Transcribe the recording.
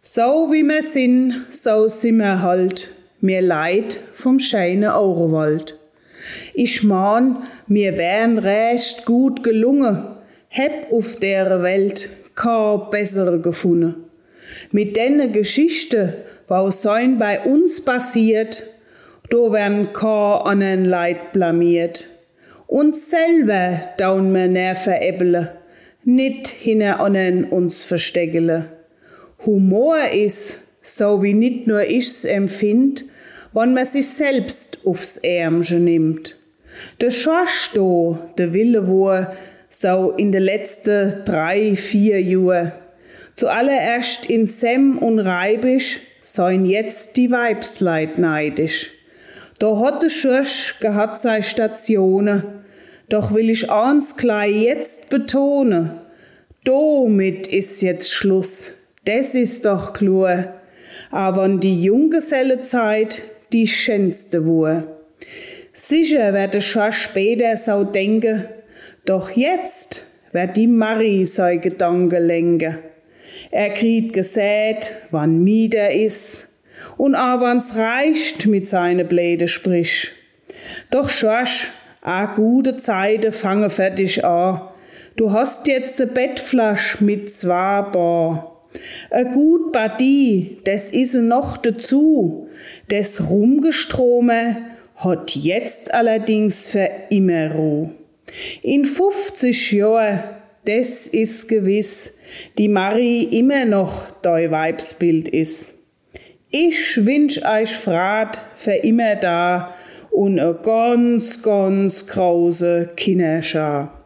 So wie wir sind, so sind wir halt, mir Leid vom scheinen Auerwald. Ich mein, mir wären recht gut gelungen, heb auf der Welt kein bessere gefunden. Mit denne Geschichte, was sein bei uns passiert, do werden kein anen Leid blamiert. Uns selber daun wir näher veräppele, nit hinter anen uns versteckele. Humor is, so wie nit nur ich's empfind, wann man sich selbst aufs Ärmchen nimmt. Der Schorsch do, der Wille war, so in de letzten 3-4 Jahr. Zuallererst in Sem und Reibisch seien jetzt die Weibsleit neidisch. Da hat der Schorsch gehabt sei Stationen, doch will ich eins gleich jetzt betonen, domit ist jetzt Schluss, das ist doch klar, aber die Junggesellenzeit die schönste war. Sicher wird der Schorsch später so denken, doch jetzt wird die Marie sei Gedanken lenken. Er kriegt gesät, wann mieder is, und auch wann's reicht mit seine Bläde sprich. Doch Schorsch, a gute Zeiten fange fertig an. Du hast jetzt de Bettflasch mit 2 Bar. A gut Partie, des ise noch dazu. Des Rumgestrome hat jetzt allerdings für immer Ruh. In 50 Jahren, des is gewiss, die Marie immer noch dei Weibsbild is. Ich wünsch euch Frat für immer da und a ganz, ganz große Kinderschar.